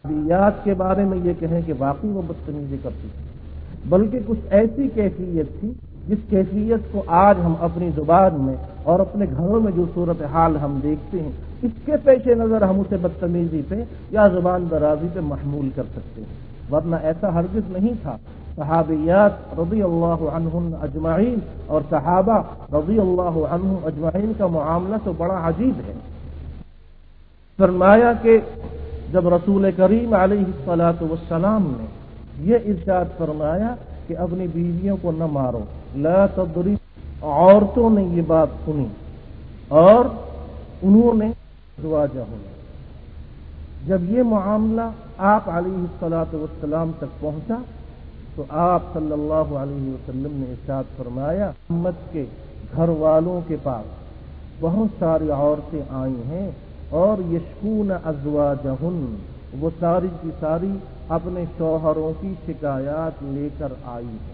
بیات کے بارے میں یہ کہیں کہ واقعی وہ بدتمیزی کرتی تھی، بلکہ کچھ ایسی کیفیت تھی جس کیفیت کو آج ہم اپنی زبان میں اور اپنے گھروں میں جو صورتحال ہم دیکھتے ہیں، اس کے پیش نظر ہم اسے بدتمیزی پہ یا زبان درازی پہ محمول کر سکتے ہیں، ورنہ ایسا ہرگز نہیں تھا۔ صحابیات رضی اللہ عنہم اجمعین اور صحابہ رضی اللہ عنہم اجمعین کا معاملہ تو بڑا عجیب ہے۔ فرمایا کہ جب رسول کریم علیہ الصلاۃ والسلام نے یہ ارشاد فرمایا کہ اپنی بیویوں کو نہ مارو، لا تضرب، عورتوں نے یہ بات سنی اور انہوں نے ازواجہن، جب یہ معاملہ آپ علیہ الصلاۃ والسلام تک پہنچا تو آپ صلی اللہ علیہ وسلم نے ارشاد فرمایا، امت کے گھر والوں کے پاس بہت ساری عورتیں آئی ہیں اور یشکون ازواجہن، وہ ساری کی ساری اپنے شوہروں کی شکایات لے کر آئی ہیں،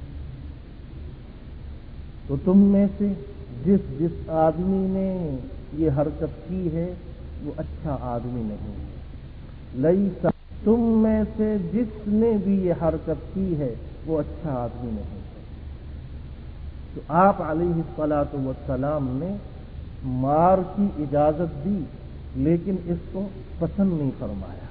تو تم میں سے جس آدمی نے یہ حرکت کی ہے وہ اچھا آدمی نہیں ہے، لیسا، تم میں سے جس نے بھی یہ حرکت کی ہے وہ اچھا آدمی نہیں ہے۔ تو آپ علیہ الصلاۃ والسلام نے مار کی اجازت دی لیکن اس کو پسند نہیں فرمایا،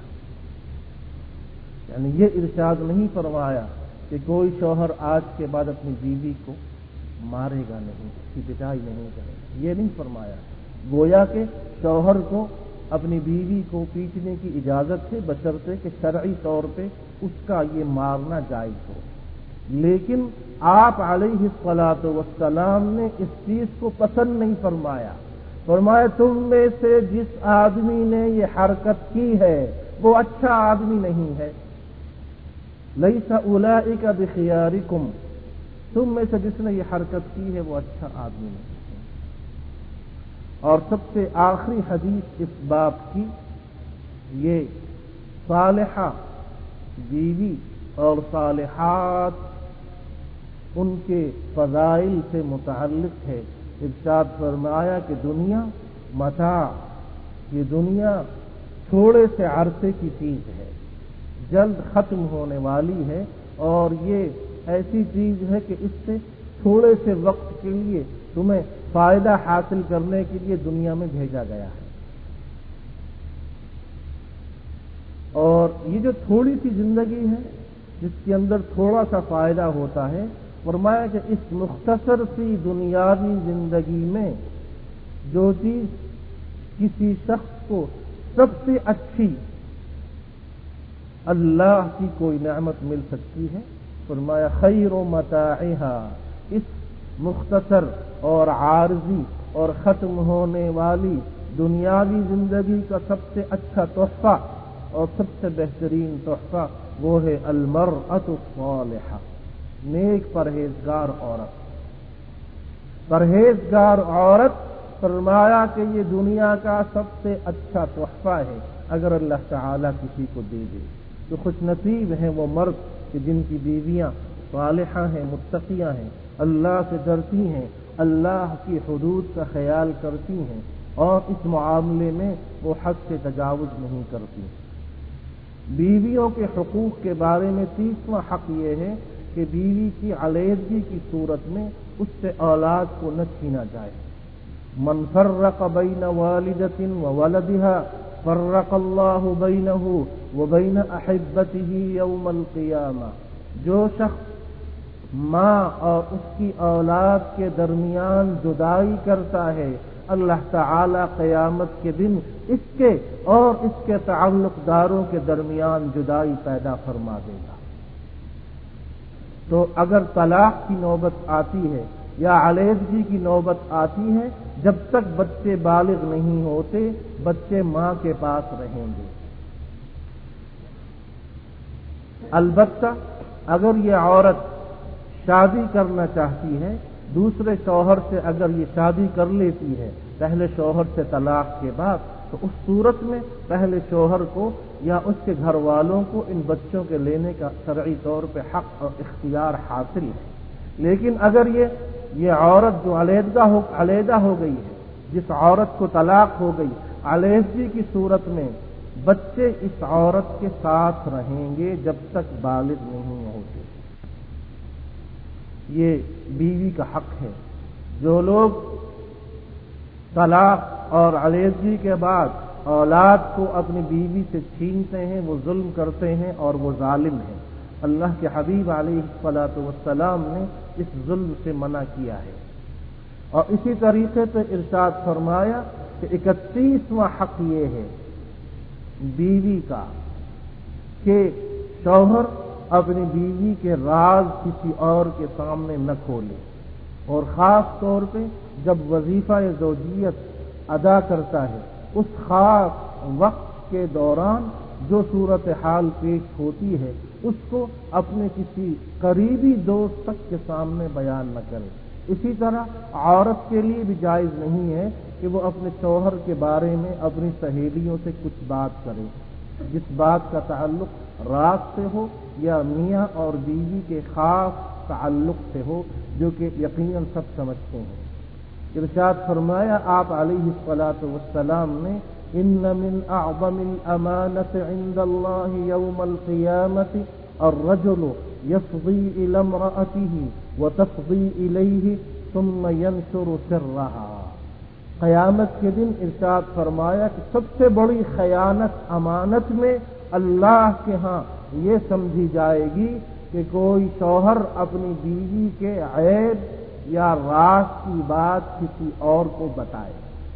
یعنی یہ ارشاد نہیں فرمایا کہ کوئی شوہر آج کے بعد اپنی بیوی کو مارے گا نہیں، اس کی پٹائی نہیں کرے گا، یہ نہیں فرمایا۔ گویا کہ شوہر کو اپنی بیوی کو پیٹنے کی اجازت ہے بشرطے کہ شرعی طور پہ اس کا یہ مارنا جائز ہو، لیکن آپ علیہ الصلاۃ والسلام نے اس چیز کو پسند نہیں فرمایا۔ فرمایا تم میں سے جس آدمی نے یہ حرکت کی ہے وہ اچھا آدمی نہیں ہے، لیس اولئک بخیارکم، تم میں سے جس نے یہ حرکت کی ہے وہ اچھا آدمی نہیں ہے۔ اور سب سے آخری حدیث اس باب کی، یہ صالحہ بیوی اور صالحات ان کے فضائل سے متعلق ہے۔ ارشاد فرمایا کہ دنیا متاع، یہ دنیا تھوڑے سے عرصے کی چیز ہے، جلد ختم ہونے والی ہے، اور یہ ایسی چیز ہے کہ اس سے تھوڑے سے وقت کے لیے تمہیں فائدہ حاصل کرنے کے لیے دنیا میں بھیجا گیا ہے، اور یہ جو تھوڑی سی زندگی ہے جس کے اندر تھوڑا سا فائدہ ہوتا ہے، فرمایا کہ اس مختصر سی دنیاوی زندگی میں جو چیز کسی شخص کو سب سے اچھی اللہ کی کوئی نعمت مل سکتی ہے، فرمایا خیر و متاعہا، اس مختصر اور عارضی اور ختم ہونے والی دنیاوی زندگی کا سب سے اچھا تحفہ اور سب سے بہترین تحفہ وہ ہے المرأۃ الصالحہ، نیک پرہیزگار عورت۔ پرہیزگار عورت، فرمایا کہ یہ دنیا کا سب سے اچھا تحفہ ہے اگر اللہ تعالیٰ کسی کو دے دے، تو خوش نصیب ہیں وہ مرد کہ جن کی بیویاں صالحہ ہیں، متقیاں ہیں، اللہ سے ڈرتی ہیں، اللہ کی حدود کا خیال کرتی ہیں، اور اس معاملے میں وہ حد سے تجاوز نہیں کرتی۔ بیویوں کے حقوق کے بارے میں 30واں حق یہ ہے کہ بیوی کی علیحدگی کی صورت میں اس سے اولاد کو نہ چھینا جائے۔ من فرق بین والدۃ وولدها فرق اللہ بینہ وبین احبتہ یوم القیامہ، جو شخص ماں اور اس کی اولاد کے درمیان جدائی کرتا ہے، اللہ تعالی قیامت کے دن اس کے اور اس کے تعلق داروں کے درمیان جدائی پیدا فرما دے گا۔ تو اگر طلاق کی نوبت آتی ہے یا علیحدگی کی نوبت آتی ہے، جب تک بچے بالغ نہیں ہوتے بچے ماں کے پاس رہیں گے۔ البتہ اگر یہ عورت شادی کرنا چاہتی ہے، دوسرے شوہر سے اگر یہ شادی کر لیتی ہے پہلے شوہر سے طلاق کے بعد، تو اس صورت میں پہلے شوہر کو یا اس کے گھر والوں کو ان بچوں کے لینے کا شرعی طور پہ حق اور اختیار حاصل ہے۔ لیکن اگر یہ عورت جو علیحدہ ہو گئی ہے، جس عورت کو طلاق ہو گئی، علیحدگی کی صورت میں بچے اس عورت کے ساتھ رہیں گے جب تک بالغ نہیں ہوتے۔ یہ بیوی کا حق ہے۔ جو لوگ طلاق اور علیحدگی کے بعد اولاد کو اپنی بیوی سے چھینتے ہیں وہ ظلم کرتے ہیں اور وہ ظالم ہیں۔ اللہ کے حبیب علیہ الصلوۃ والسلام نے اس ظلم سے منع کیا ہے۔ اور اسی طریقے سے ارشاد فرمایا کہ 31واں حق یہ ہے بیوی کا کہ شوہر اپنی بیوی کے راز کسی اور کے سامنے نہ کھولے، اور خاص طور پہ جب وظیفہ زوجیت ادا کرتا ہے اس خاص وقت کے دوران جو صورتحال پیش ہوتی ہے اس کو اپنے کسی قریبی دوست تک کے سامنے بیان نہ کرے۔ اسی طرح عورت کے لیے بھی جائز نہیں ہے کہ وہ اپنے شوہر کے بارے میں اپنی سہیلیوں سے کچھ بات کرے، جس بات کا تعلق راز سے ہو یا میاں اور بیوی کے خاص تعلق سے ہو، جو کہ یقیناً سب سمجھتے ہیں۔ ارشاد فرمایا آپ علیہ الصلوۃ والسلام نے ان من اعظم الامانة عند الله يوم القيامة الرجل يفضي الى امرأته وتفضي اليه ثم ينشر سرها۔ قیامت کے دن ارشاد فرمایا کہ سب سے بڑی خیانت امانت میں اللہ کے ہاں یہ سمجھی جائے گی کہ کوئی شوہر اپنی بیوی کے عیب یا راز کی بات کسی اور کو بتائے۔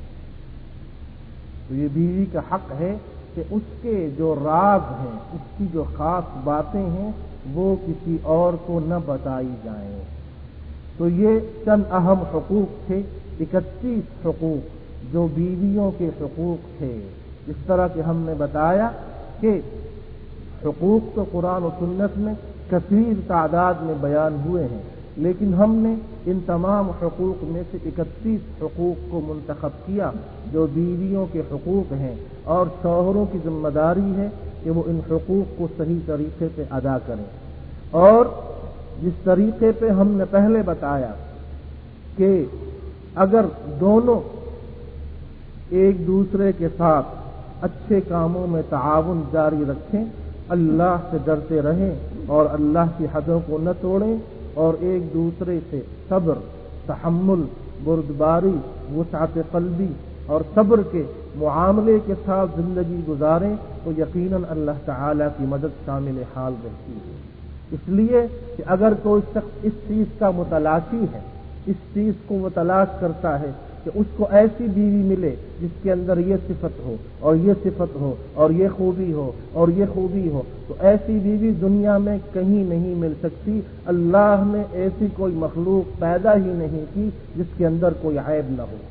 تو یہ بیوی کا حق ہے کہ اس کے جو راز ہیں، اس کی جو خاص باتیں ہیں وہ کسی اور کو نہ بتائی جائیں۔ تو یہ چند اہم حقوق تھے، 31 حقوق جو بیویوں کے حقوق تھے۔ اس طرح کہ ہم نے بتایا کہ حقوق تو قرآن و سنت میں کثیر تعداد میں بیان ہوئے ہیں، لیکن ہم نے ان تمام حقوق میں سے 31 حقوق کو منتخب کیا جو بیویوں کے حقوق ہیں، اور شوہروں کی ذمہ داری ہے کہ وہ ان حقوق کو صحیح طریقے سے ادا کریں۔ اور جس طریقے پہ ہم نے پہلے بتایا کہ اگر دونوں ایک دوسرے کے ساتھ اچھے کاموں میں تعاون جاری رکھیں، اللہ سے ڈرتے رہیں اور اللہ کی حدوں کو نہ توڑیں، اور ایک دوسرے سے صبر، تحمل، بردباری، وسعت قلبی اور صبر کے معاملے کے ساتھ زندگی گزاریں تو یقیناً اللہ تعالیٰ کی مدد شامل حال رہتی ہے۔ اس لیے کہ اگر کوئی شخص اس چیز کا متلاشی ہے، اس چیز کو وہ تلاش کرتا ہے کہ اس کو ایسی بیوی ملے جس کے اندر یہ صفت ہو اور یہ صفت ہو اور یہ خوبی ہو اور یہ خوبی ہو، تو ایسی بیوی دنیا میں کہیں نہیں مل سکتی۔ اللہ نے ایسی کوئی مخلوق پیدا ہی نہیں کی جس کے اندر کوئی عیب نہ ہو۔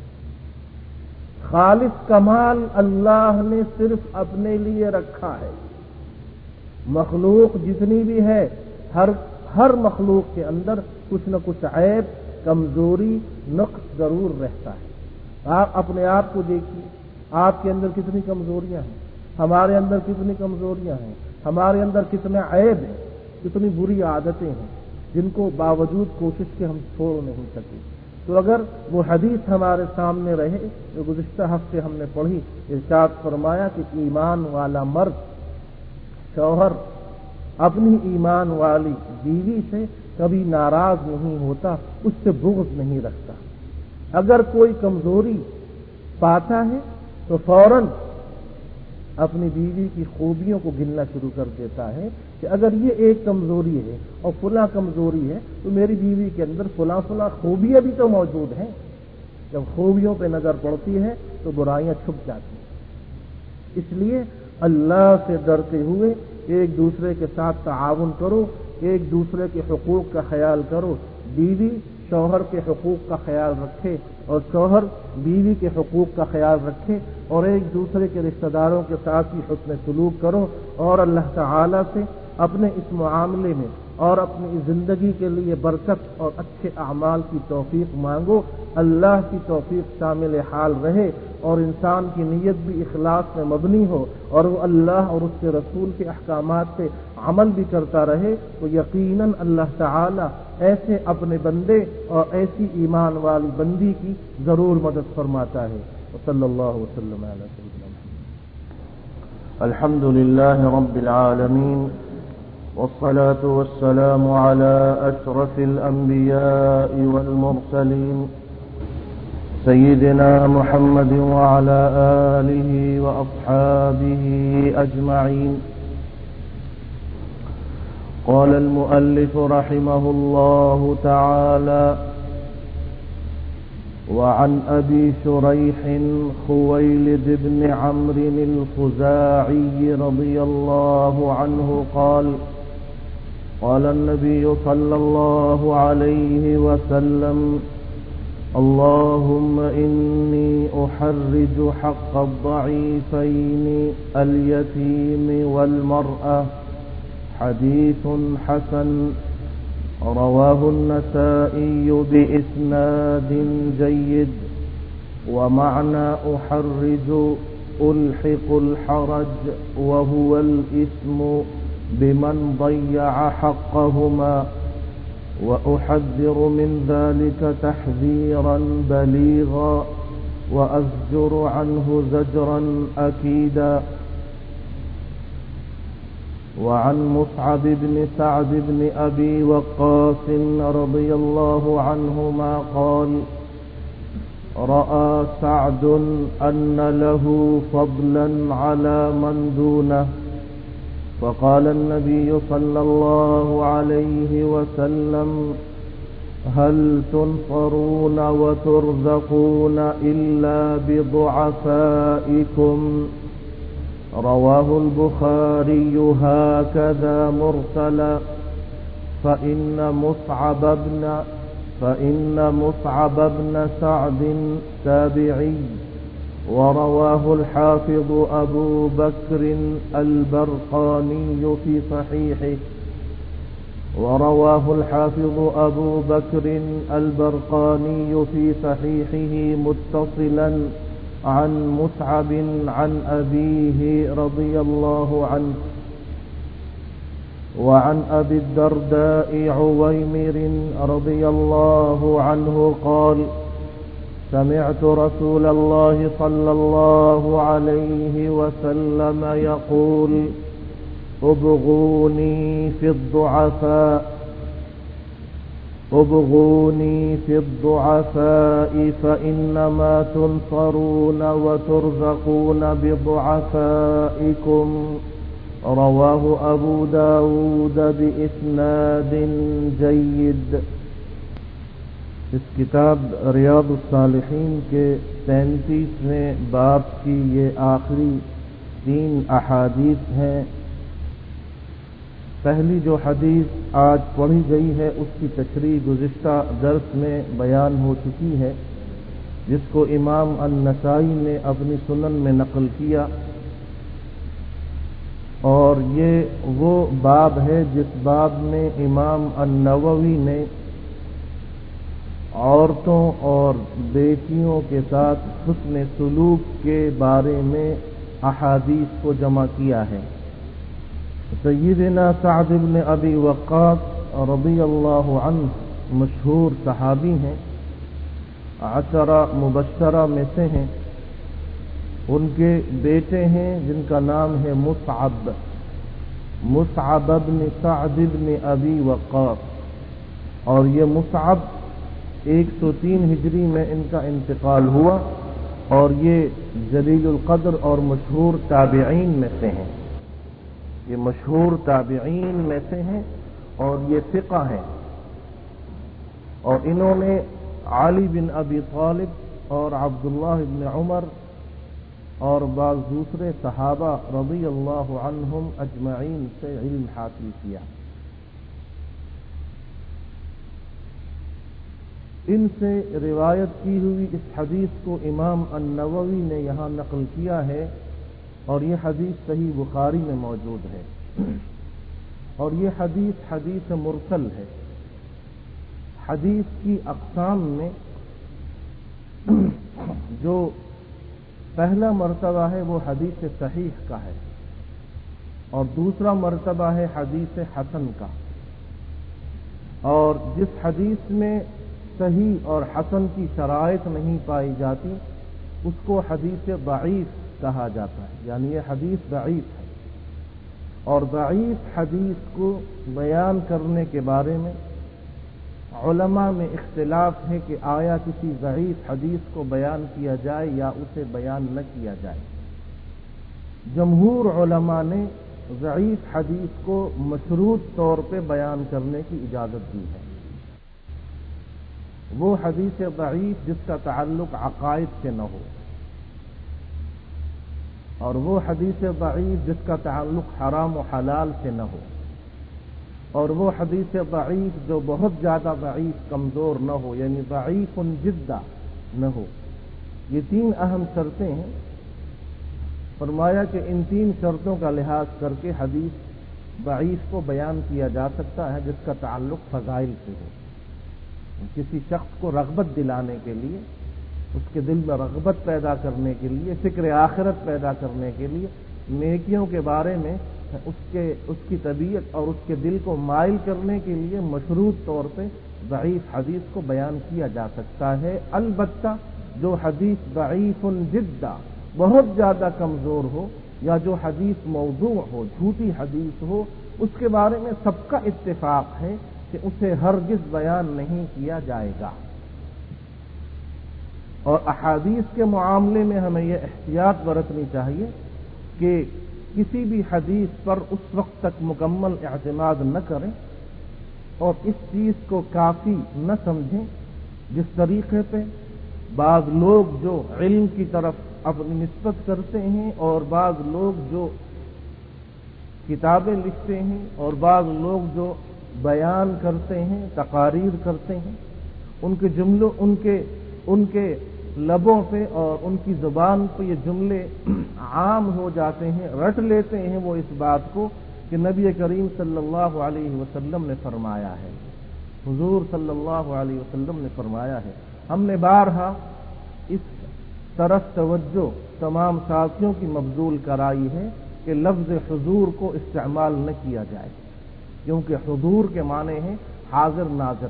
خالص کمال اللہ نے صرف اپنے لیے رکھا ہے۔ مخلوق جتنی بھی ہے ہر مخلوق کے اندر کچھ نہ کچھ عیب، کمزوری، نقص ضرور رہتا ہے۔ آپ اپنے آپ کو دیکھیے، آپ کے اندر کتنی کمزوریاں ہیں، ہمارے اندر کتنی کمزوریاں ہیں، ہمارے اندر کتنے عیب ہیں، کتنی بری عادتیں ہیں جن کو باوجود کوشش کے ہم چھوڑ نہیں سکے۔ تو اگر وہ حدیث ہمارے سامنے رہے جو گزشتہ ہفتے ہم نے پڑھی، ارشاد فرمایا کہ ایمان والا مرد شوہر اپنی ایمان والی بیوی سے کبھی ناراض نہیں ہوتا، اس سے بغض نہیں رکھتا۔ اگر کوئی کمزوری پاتا ہے تو فوراً اپنی بیوی کی خوبیوں کو گننا شروع کر دیتا ہے کہ اگر یہ ایک کمزوری ہے اور فلاں کمزوری ہے تو میری بیوی کے اندر فلاں خوبیاں بھی تو موجود ہیں۔ جب خوبیوں پہ نظر پڑتی ہے تو برائیاں چھپ جاتی ہیں۔ اس لیے اللہ سے ڈرتے ہوئے ایک دوسرے کے ساتھ تعاون کرو، ایک دوسرے کے حقوق کا خیال کرو۔ بیوی شوہر کے حقوق کا خیال رکھے اور شوہر بیوی کے حقوق کا خیال رکھے، اور ایک دوسرے کے رشتہ داروں کے ساتھ بھی حسن سلوک کرو، اور اللہ تعالی سے اپنے اس معاملے میں اور اپنی زندگی کے لیے برکت اور اچھے اعمال کی توفیق مانگو۔ اللہ کی توفیق شامل حال رہے اور انسان کی نیت بھی اخلاص میں مبنی ہو اور وہ اللہ اور اس کے رسول کے احکامات پہ عمل بھی کرتا رہے، تو یقیناً اللہ تعالی ایسے اپنے بندے اور ایسی ایمان والی بندی کی ضرور مدد فرماتا ہے۔ صلی اللہ وسلم علی سیدنا محمد۔ الحمد لله رب العالمين، والصلاة والسلام على أشرف الأنبياء والمرسلين سيدنا محمد وعلى آله وأصحابه أجمعين. قال المؤلف رحمه الله تعالى: وعن أبي شريح خويلد بن عمرو الخزاعي رضي الله عنه قال: قال النبي صلى الله عليه وسلم: اللهم إني أحرج حق الضعيفين اليتيم والمرأة. حديث حسن، رواه النسائي بإسناد جيد. ومعنى أحرج ألحق الحرج، وهو الإثم بمن ضيع حقهما، وأحذر من ذلك تحذيرا بليغا، وأزجر عنه زجرا أكيدا. وعن مصعب بن سعد بن أبي وقاص رضي الله عنهما قال: رأى سعد أن له فضلا على من دونه، فقال النبي صلى الله عليه وسلم: هل تنصرون وترزقون إلا بضعفائكم؟ رواه البخاري هكذا مرسلا. فإن مصعب بن سعد تابعي، ورواه الحافظ أبو بكر البرقاني في صحيحه متصلا عن مصعب عن أبيه رضي الله عنه. وعن أبي الدرداء عويمر رضي الله عنه قال: سمعت رسول الله صلى الله عليه وسلم يقول: ابغوني في الضعفاء فإنما تنصرون وترزقون بضعفائكم. رواه أبو داود بإسناد جيد. اس کتاب ریاض الصالحین کے 33ویں باب کی یہ آخری 3 احادیث ہیں. پہلی جو حدیث آج پڑھی گئی ہے اس کی تشریح گزشتہ درس میں بیان ہو چکی ہے، جس کو امام النسائی نے اپنی سنن میں نقل کیا، اور یہ وہ باب ہے جس باب میں امام النووی نے عورتوں اور بیٹیوں کے ساتھ حسن سلوک کے بارے میں احادیث کو جمع کیا ہے. سیدنا سعد بن ابی وقاص رضی اللہ عنہ مشہور صحابی ہیں، 10 مبشرہ میں سے ہیں. ان کے بیٹے ہیں جن کا نام ہے مصعب بن سعد بن ابی وقاص، اور یہ مصعب 103 ہجری میں ان کا انتقال ہوا، اور یہ جلیل القدر اور مشہور تابعین میں سے ہیں. یہ مشہور تابعین میں سے ہیں اور یہ ثقہ ہیں، اور انہوں نے علی بن ابی طالب اور عبداللہ بن عمر اور بعض دوسرے صحابہ رضی اللہ عنہم اجمعین سے علم حاصل کیا. ان سے روایت کی ہوئی اس حدیث کو امام النووی نے یہاں نقل کیا ہے، اور یہ حدیث صحیح بخاری میں موجود ہے، اور یہ حدیث مرسل ہے. حدیث کی اقسام میں جو پہلا مرتبہ ہے وہ حدیث صحیح کا ہے، اور دوسرا مرتبہ ہے حدیث حسن کا. اور جس حدیث میں صحیح اور حسن کی شرائط نہیں پائی جاتی اس کو حدیث ضعیف کہا جاتا ہے، یعنی یہ حدیث ضعیف ہے، اور ضعیف حدیث کو بیان کرنے کے بارے میں علماء میں اختلاف ہے کہ آیا کسی ضعیف حدیث کو بیان کیا جائے یا اسے بیان نہ کیا جائے۔ جمہور علماء نے ضعیف حدیث کو مشروط طور پہ بیان کرنے کی اجازت دی ہے۔ وہ حدیث ضعیف جس کا تعلق عقائد سے نہ ہو، اور وہ حدیث ضعیف جس کا تعلق حرام و حلال سے نہ ہو، اور وہ حدیث ضعیف جو بہت زیادہ ضعیف کمزور نہ ہو، یعنی ضعیف جدا نہ ہو۔ یہ تین اہم شرطیں ہیں۔ فرمایا کہ ان تین شرطوں کا لحاظ کر کے حدیث ضعیف کو بیان کیا جا سکتا ہے جس کا تعلق فضائل سے ہو۔ کسی شخص کو رغبت دلانے کے لیے، اس کے دل میں رغبت پیدا کرنے کے لیے، فکر آخرت پیدا کرنے کے لیے، نیکیوں کے بارے میں اس کی طبیعت اور اس کے دل کو مائل کرنے کے لیے مشروط طور پہ ضعیف حدیث کو بیان کیا جا سکتا ہے۔ البتہ جو حدیث ضعیف جدا بہت زیادہ کمزور ہو، یا جو حدیث موضوع ہو، جھوٹی حدیث ہو، اس کے بارے میں سب کا اتفاق ہے کہ اسے ہرگز بیان نہیں کیا جائے گا۔ اور احادیث کے معاملے میں ہمیں یہ احتیاط برتنی چاہیے کہ کسی بھی حدیث پر اس وقت تک مکمل اعتماد نہ کریں اور اس چیز کو کافی نہ سمجھیں جس طریقے پہ بعض لوگ جو علم کی طرف اپنی نسبت کرتے ہیں، اور بعض لوگ جو کتابیں لکھتے ہیں، اور بعض لوگ جو بیان کرتے ہیں، تقاریر کرتے ہیں، ان کے جملوں ان کے لبوں پہ اور ان کی زبان پہ یہ جملے عام ہو جاتے ہیں، رٹ لیتے ہیں وہ اس بات کو کہ نبی کریم صلی اللہ علیہ وسلم نے فرمایا ہے، حضور صلی اللہ علیہ وسلم نے فرمایا ہے۔ ہم نے بارہا اس طرف توجہ تمام ساتھیوں کی مبذول کرائی ہے کہ لفظ حضور کو استعمال نہ کیا جائے، کیونکہ حضور کے معنی ہیں حاضر ناظر۔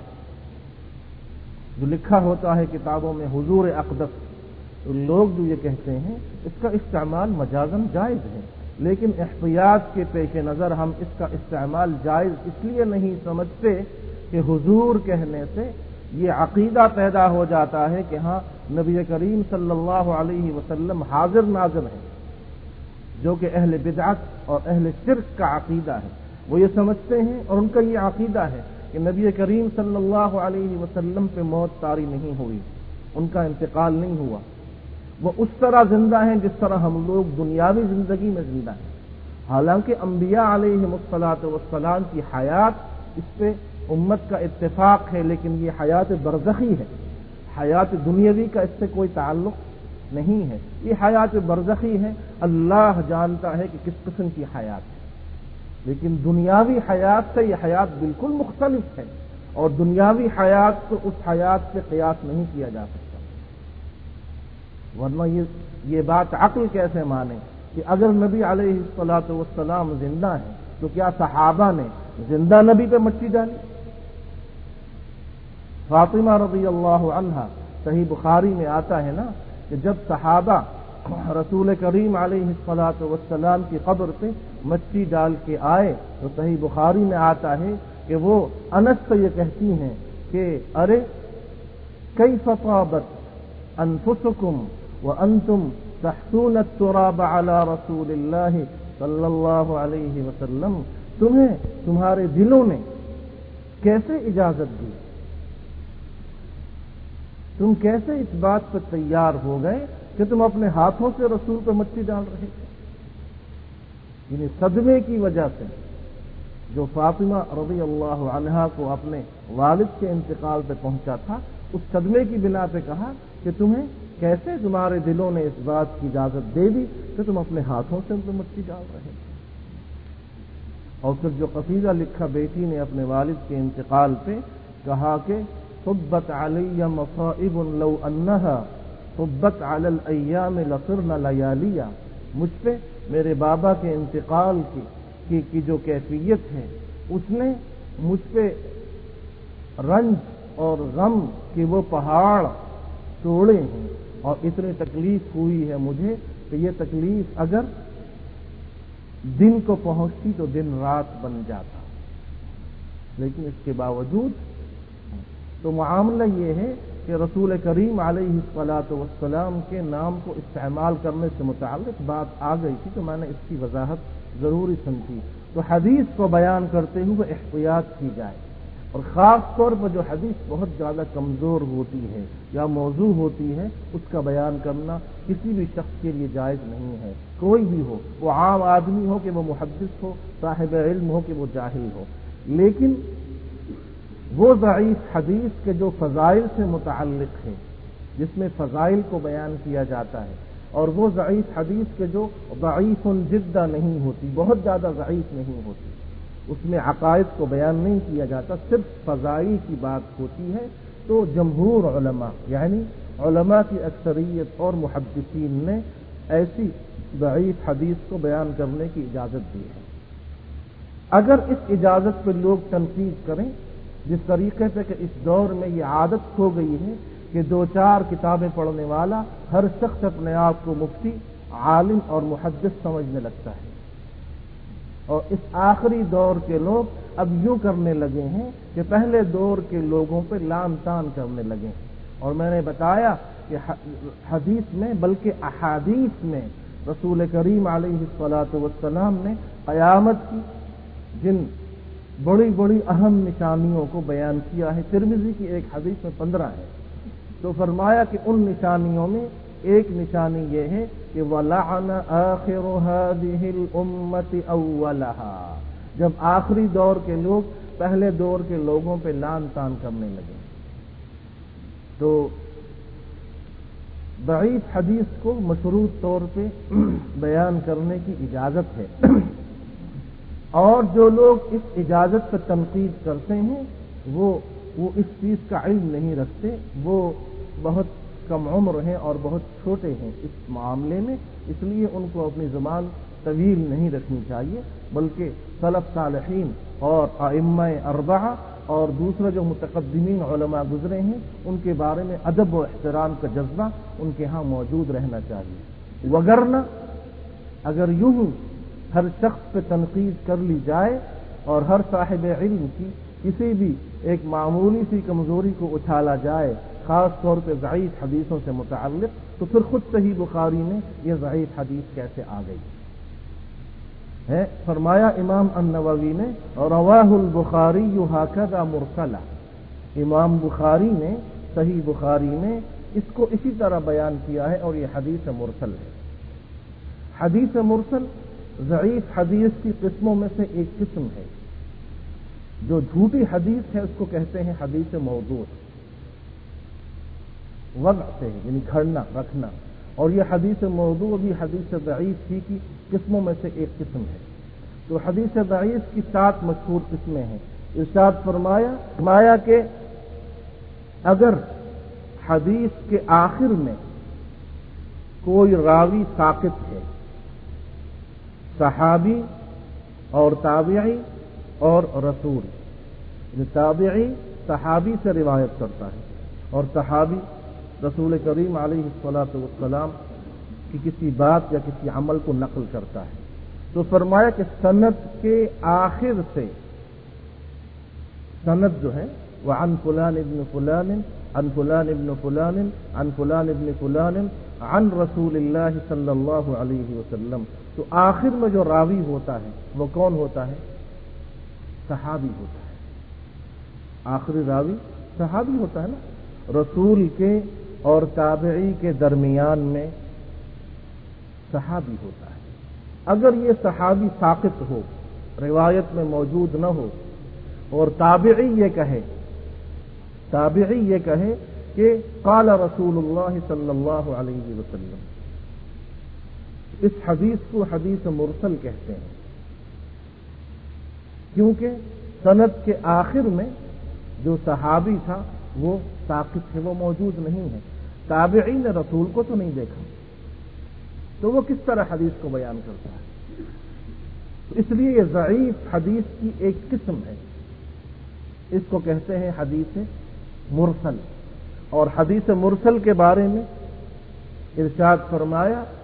جو لکھا ہوتا ہے کتابوں میں حضور اقدس، لوگ جو یہ کہتے ہیں اس کا استعمال مجازاً جائز ہے، لیکن احتیاط کے پیش نظر ہم اس کا استعمال جائز اس لیے نہیں سمجھتے کہ حضور کہنے سے یہ عقیدہ پیدا ہو جاتا ہے کہ ہاں نبی کریم صلی اللہ علیہ وسلم حاضر ناظر ہیں، جو کہ اہل بدعت اور اہل شرک کا عقیدہ ہے۔ وہ یہ سمجھتے ہیں اور ان کا یہ عقیدہ ہے کہ نبی کریم صلی اللہ علیہ وسلم پہ موت طاری نہیں ہوئی، ان کا انتقال نہیں ہوا، وہ اس طرح زندہ ہیں جس طرح ہم لوگ دنیاوی زندگی میں زندہ ہیں۔ حالانکہ انبیاء علیہم الصلاۃ والسلام کی حیات، اس پہ امت کا اتفاق ہے، لیکن یہ حیات برزخی ہے، حیات دنیاوی کا اس سے کوئی تعلق نہیں ہے، یہ حیات برزخی ہے۔ اللہ جانتا ہے کہ کس قسم کی حیات ہے، لیکن دنیاوی حیات سے یہ حیات بالکل مختلف ہے، اور دنیاوی حیات کو اس حیات سے قیاس نہیں کیا جا سکتا۔ ورنہ یہ بات عقل کیسے مانے کہ اگر نبی علیہ الصلاۃ والسلام زندہ ہیں تو کیا صحابہ نے زندہ نبی پہ مٹی ڈالی؟ فاطمہ رضی اللہ عنہا، صحیح بخاری میں آتا ہے نا کہ جب صحابہ رسول کریم علیہ الصلاۃ والسلام کی قبر پہ مٹی ڈال کے آئے تو صحیح بخاری میں آتا ہے کہ وہ انس سے یہ کہتی ہیں کہ ارے کیف طابت انفسکم وانتم تحثون التراب علی رسول اللہ صلی اللہ علیہ وسلم، تمہیں تمہارے دلوں نے کیسے اجازت دی، تم کیسے اس بات پر تیار ہو گئے کہ تم اپنے ہاتھوں سے رسول پہ مٹی ڈال رہے تھے؟ یعنی صدمے کی وجہ سے جو فاطمہ رضی اللہ عنہا کو اپنے والد کے انتقال پہ پہنچا تھا، اس صدمے کی بنا پہ کہا کہ تمہیں کیسے تمہارے دلوں نے اس بات کی اجازت دے دی کہ تم اپنے ہاتھوں سے ان پہ مٹی ڈال رہے تھے۔ اور پھر جو قصیدہ لکھا بیٹی نے اپنے والد کے انتقال پہ، کہا کہ صبت علی مصائب لو انہا صبت علی الایام لصرن لیالیا، مجھ پہ میرے بابا کے انتقال کی جو کیفیت ہے، اس نے مجھ پہ رنج اور غم کے وہ پہاڑ توڑے ہیں، اور اتنی تکلیف ہوئی ہے مجھے کہ یہ تکلیف اگر دن کو پہنچتی تو دن رات بن جاتا، لیکن اس کے باوجود تو معاملہ یہ ہے کہ رسول کریم علیہ الصلاۃ والسلام کے نام کو استعمال کرنے سے متعلق بات آ گئی تھی، تو میں نے اس کی وضاحت ضروری سمجھی۔ تو حدیث کو بیان کرتے ہوئے احتیاط کی جائے، اور خاص طور پر جو حدیث بہت زیادہ کمزور ہوتی ہے یا موضوع ہوتی ہے، اس کا بیان کرنا کسی بھی شخص کے لیے جائز نہیں ہے، کوئی بھی ہو، وہ عام آدمی ہو کہ وہ محدث ہو، صاحب علم ہو کہ وہ جاہل ہو۔ لیکن وہ ضعیف حدیث کے جو فضائل سے متعلق ہے، جس میں فضائل کو بیان کیا جاتا ہے، اور وہ ضعیف حدیث کے جو ضعیف جدہ نہیں ہوتی، بہت زیادہ ضعیف نہیں ہوتی، اس میں عقائد کو بیان نہیں کیا جاتا، صرف فضائل کی بات ہوتی ہے، تو جمہور علماء یعنی علماء کی اکثریت اور محدثین نے ایسی ضعیف حدیث کو بیان کرنے کی اجازت دی ہے۔ اگر اس اجازت پہ لوگ تنقید کریں، جس طریقے سے کہ اس دور میں یہ عادت ہو گئی ہے کہ 2-4 کتابیں پڑھنے والا ہر شخص اپنے آپ کو مفتی، عالم اور محدث سمجھنے لگتا ہے، اور اس آخری دور کے لوگ اب یوں کرنے لگے ہیں کہ پہلے دور کے لوگوں پہ لان تان کرنے لگے ہیں۔ اور میں نے بتایا کہ حدیث میں بلکہ احادیث میں رسول کریم علیہ الصلاۃ والسلام نے قیامت کی جن بڑی بڑی اہم نشانیوں کو بیان کیا ہے، ترمذی کی ایک حدیث میں 15 ہے، تو فرمایا کہ ان نشانیوں میں ایک نشانی یہ ہے کہ وَلَعَنَ آخِرُ هَذِهِ الْأُمَّةِ أَوَّلَهَا، جب آخری دور کے لوگ پہلے دور کے لوگوں پہ لان تان کرنے لگے۔ تو ضعیف حدیث کو مشروط طور پہ بیان کرنے کی اجازت ہے، اور جو لوگ اس اجازت پر تنقید کرتے ہیں وہ اس چیز کا علم نہیں رکھتے، وہ بہت کم عمر ہیں اور بہت چھوٹے ہیں اس معاملے میں، اس لیے ان کو اپنی زبان طویل نہیں رکھنی چاہیے، بلکہ سلف صالحین اور ائمہ اربعہ اور دوسرے جو متقدمین علماء گزرے ہیں ان کے بارے میں ادب و احترام کا جذبہ ان کے ہاں موجود رہنا چاہیے۔ وگرنہ اگر یوں ہی ہر شخص پہ تنقید کر لی جائے اور ہر صاحب علم کی کسی بھی ایک معمولی سی کمزوری کو اچھالا جائے، خاص طور پہ ضعیف حدیثوں سے متعلق، تو پھر خود صحیح بخاری میں یہ ضعیف حدیث کیسے آ گئی ہے؟ فرمایا امام النووی نے رواہ البخاری ہکذا مرسلا، امام بخاری نے صحیح بخاری میں اس کو اسی طرح بیان کیا ہے، اور یہ حدیث مرسل ہے۔ حدیث مرسل ضعیف حدیث کی قسموں میں سے ایک قسم ہے۔ جو جھوٹی حدیث ہے اس کو کہتے ہیں حدیث موضوع، وضع سے یعنی گھڑنا رکھنا، اور یہ حدیث موضوع بھی حدیث ضعیف ہی کی قسموں میں سے ایک قسم ہے۔ تو حدیث ضعیف کی 7 مشہور قسمیں ہیں۔ ارشاد فرمایا کہ اگر حدیث کے آخر میں کوئی راوی ساقط ہے، صحابی اور تابعی اور رسول، تابعی صحابی سے روایت کرتا ہے اور صحابی رسول کریم علیہ الصلاۃ والسلام کی کسی بات یا کسی عمل کو نقل کرتا ہے، تو فرمایا کہ سند کے آخر سے، سند جو ہے وعن فلان ابن فلان عن فلان ابن فلان عن فلان ابن فلان عن رسول اللہ صلی اللہ علیہ وسلم، تو آخر میں جو راوی ہوتا ہے وہ کون ہوتا ہے؟ صحابی ہوتا ہے۔ آخری راوی صحابی ہوتا ہے نا۔ رسول کے اور تابعی کے درمیان میں صحابی ہوتا ہے۔ اگر یہ صحابی ساقط ہو، روایت میں موجود نہ ہو، اور تابعی یہ کہے کہ قال رسول اللہ صلی اللہ علیہ وسلم، اس حدیث کو حدیث مرسل کہتے ہیں، کیونکہ سند کے آخر میں جو صحابی تھا وہ ساقط ہے، وہ موجود نہیں ہے، تابعی نے رسول کو تو نہیں دیکھا، تو وہ کس طرح حدیث کو بیان کرتا ہے؟ تو اس لیے یہ ضعیف حدیث کی ایک قسم ہے، اس کو کہتے ہیں حدیث مرسل۔ اور حدیث مرسل کے بارے میں ارشاد فرمایا کہ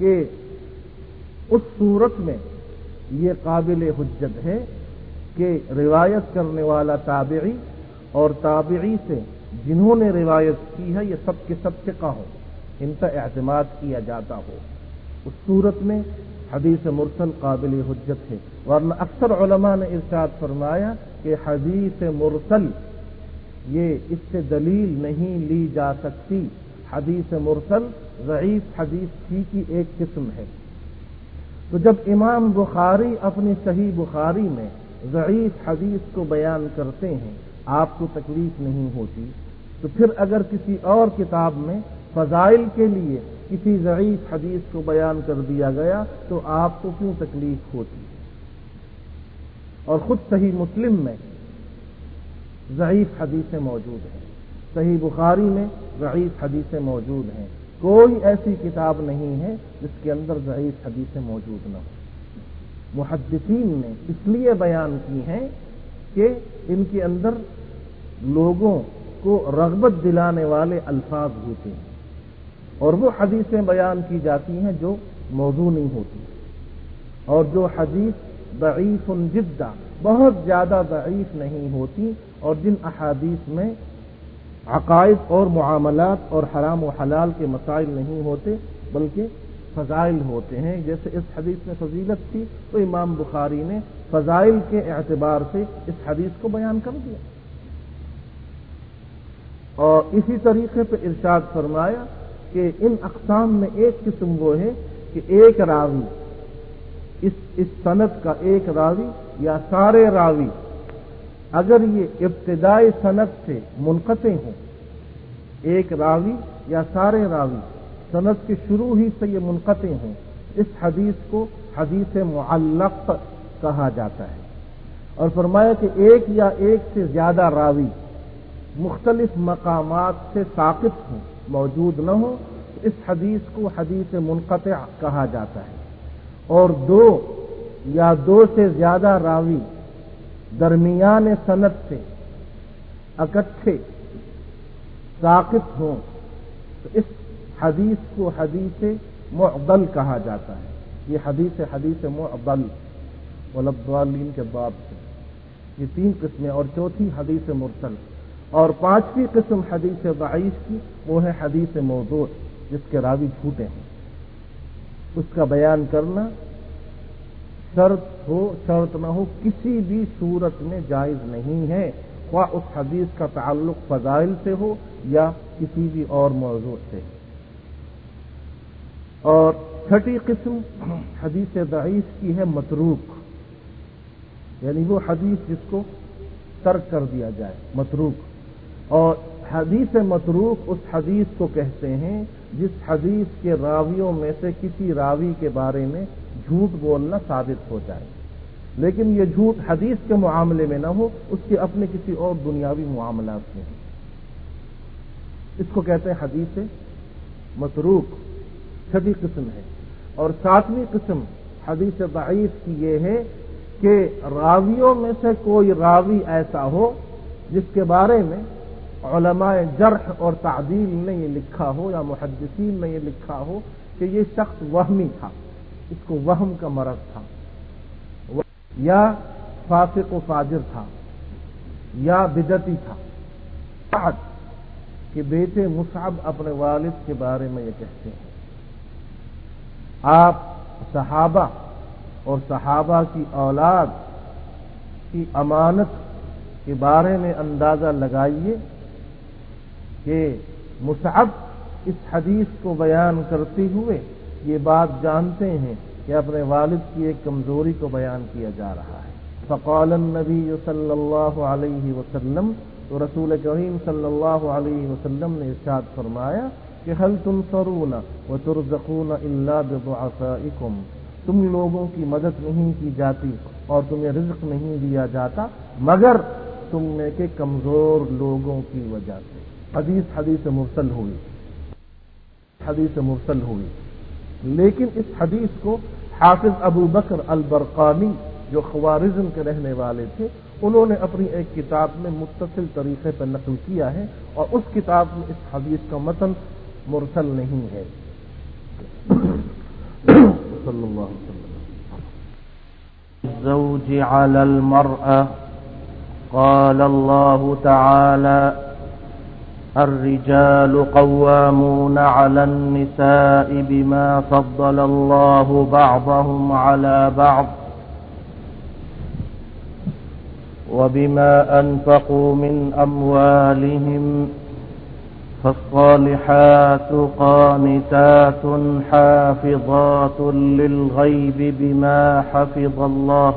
کہ اس صورت میں یہ قابل حجت ہے کہ روایت کرنے والا تابعی اور تابعی سے جنہوں نے روایت کی ہے یہ سب کے سب ثقہ ہوں، ان پر اعتماد کیا جاتا ہو، اس صورت میں حدیث مرسل قابل حجت ہے۔ ورنہ اکثر علماء نے ارشاد فرمایا کہ حدیث مرسل یہ اس سے دلیل نہیں لی جا سکتی، حدیث مرسل ضعیف حدیث کی ایک قسم ہے۔ تو جب امام بخاری اپنی صحیح بخاری میں ضعیف حدیث کو بیان کرتے ہیں آپ کو تکلیف نہیں ہوتی، تو پھر اگر کسی اور کتاب میں فضائل کے لیے کسی ضعیف حدیث کو بیان کر دیا گیا تو آپ کو کیوں تکلیف ہوتی؟ اور خود صحیح مسلم میں ضعیف حدیثیں موجود ہیں، صحیح بخاری میں ضعیف حدیثیں موجود ہیں، کوئی ایسی کتاب نہیں ہے جس کے اندر ضعیف حدیثیں موجود نہ ہوں۔ محدثین نے اس لیے بیان کی ہیں کہ ان کے اندر لوگوں کو رغبت دلانے والے الفاظ ہوتے ہیں، اور وہ حدیثیں بیان کی جاتی ہیں جو موضوع نہیں ہوتی، اور جو حدیث ضعیف جدا بہت زیادہ ضعیف نہیں ہوتی، اور جن احادیث میں عقائد اور معاملات اور حرام و حلال کے مسائل نہیں ہوتے بلکہ فضائل ہوتے ہیں۔ جیسے اس حدیث میں فضیلت تھی تو امام بخاری نے فضائل کے اعتبار سے اس حدیث کو بیان کر دیا، اور اسی طریقے پہ ارشاد فرمایا کہ ان اقسام میں ایک قسم وہ ہے کہ ایک راوی اس سند کا ایک راوی یا سارے راوی اگر یہ ابتدائی سند سے منقطع ہوں، ایک راوی یا سارے راوی سند کے شروع ہی سے یہ منقطع ہوں، اس حدیث کو حدیث معلق کہا جاتا ہے۔ اور فرمایا کہ ایک یا ایک سے زیادہ راوی مختلف مقامات سے ساقط ہوں، موجود نہ ہوں، تو اس حدیث کو حدیث منقطع کہا جاتا ہے۔ اور دو یا دو سے زیادہ راوی درمیان سند سے اکٹھے ساقط ہوں تو اس حدیث کو حدیث معضل کہا جاتا ہے۔ یہ حدیث معضل والضالین کے باب سے یہ تین قسمیں، اور چوتھی حدیث مرسل، اور پانچویں قسم حدیث ضعیف کی وہ ہے حدیث موضوع، جس کے راوی جھوٹے ہیں، اس کا بیان کرنا شرط ہو شرط نہ ہو کسی بھی صورت میں جائز نہیں ہے، خواہ اس حدیث کا تعلق فضائل سے ہو یا کسی بھی اور موضوع سے۔ اور چھٹی قسم حدیث ضعیف کی ہے متروک، یعنی وہ حدیث جس کو ترک کر دیا جائے، متروک۔ اور حدیث متروک اس حدیث کو کہتے ہیں جس حدیث کے راویوں میں سے کسی راوی کے بارے میں جھوٹ بولنا ثابت ہو جائے، لیکن یہ جھوٹ حدیث کے معاملے میں نہ ہو، اس کے اپنے کسی اور دنیاوی معاملات میں، اس کو کہتے ہیں حدیث متروک، چھٹی قسم ہے۔ اور ساتویں قسم حدیث ضعیف کی یہ ہے کہ راویوں میں سے کوئی راوی ایسا ہو جس کے بارے میں علماء جرح اور تعدیل نے یہ لکھا ہو یا محدثین نے یہ لکھا ہو کہ یہ شخص وہمی تھا، اس کو وہم کا مرض تھا، یا فاسق و فاجر تھا، یا بدعتی تھا۔ سعد کے بیٹے مصعب اپنے والد کے بارے میں یہ کہتے ہیں، آپ صحابہ اور صحابہ کی اولاد کی امانت کے بارے میں اندازہ لگائیے کہ مصعب اس حدیث کو بیان کرتے ہوئے یہ بات جانتے ہیں کہ اپنے والد کی ایک کمزوری کو بیان کیا جا رہا ہے۔ فقال النبی صلی اللہ علیہ وسلم، تو رسول کریم صلی اللہ علیہ وسلم نے ارشاد فرمایا کہ هل تنصرون وترزقون الا بضعفائکم، تم لوگوں کی مدد نہیں کی جاتی اور تمہیں رزق نہیں دیا جاتا مگر تم میں کے کمزور لوگوں کی وجہ سے۔ حدیث مرسل ہوئی، حدیث مرسل ہوئی، لیکن اس حدیث کو حافظ ابو بکر البرقانی جو خوارزم کے رہنے والے تھے، انہوں نے اپنی ایک کتاب میں متصل طریقے پر نقل کیا ہے، اور اس کتاب میں اس حدیث کا متن مرسل نہیں ہے۔ صلى الله عليه وسلم. الزوج على المرأة. قال الله تعالى: الرجال قوامون على النساء بما فضل الله بعضهم على بعض وبما أنفقوا من أموالهم، فالصالحات قانتات حافظات للغيب بما حفظ الله.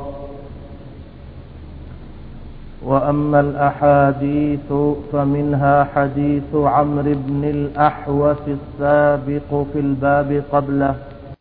وأما الأحاديث فمنها حديث عمرو بن الأحوص السابق في الباب قبله،